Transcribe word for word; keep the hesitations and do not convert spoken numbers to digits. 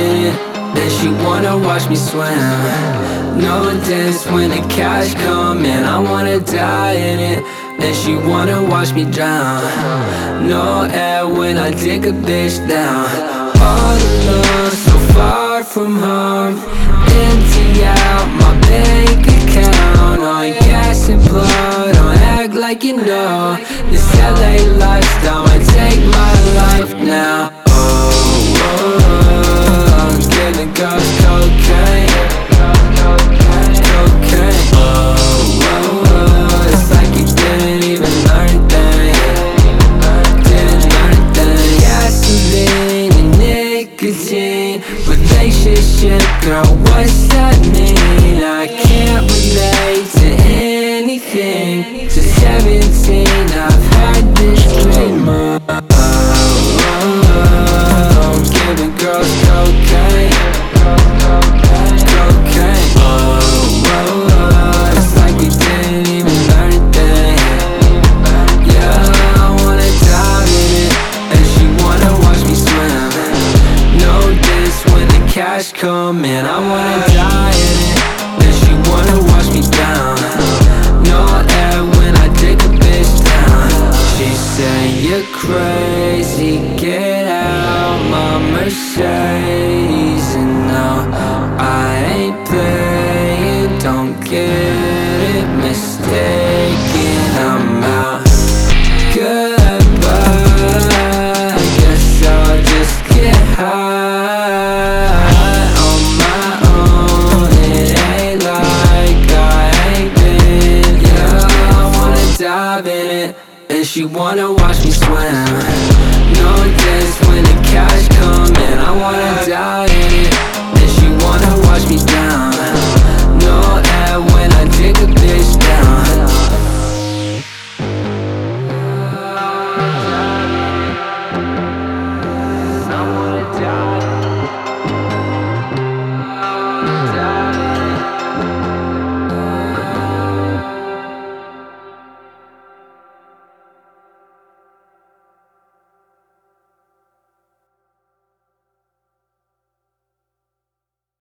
in it, then she wanna watch me swim. No dance when the cash come in, I wanna die in it, then she wanna watch me drown. No air when I take a bitch down. All alone, so far from home, empty out my bank account. On gas and blood, don't act like you know. This L A lifestyle might take my life now. Oh, oh, I'm giving girls cocaine, cocaine. Oh, oh, oh, it's like you didn't even learn a thing, didn't learn a thing. Gasoline and nicotine, relationship, girl, what's that mean? I can't relate to anything. To seventeen, I've had this dream. Oh, oh, oh, I'm giving girls cocaine, cocaine. Oh, oh, oh, it's like we didn't even learn a thing. Yeah, I wanna dive in it, and she wanna watch me swim. No diss when the cash come in, I wanna die in it, then she wanna watch me down. No air when I take a bitch down. She say you're crazy, get out my Mercedes. And no, I ain't playing, don't get it mistaken, I'm out. Goodbye, I guess I'll just get high on my own. It ain't like I ain't been. Yeah, I wanna dive in it, and she wanna watch me swim.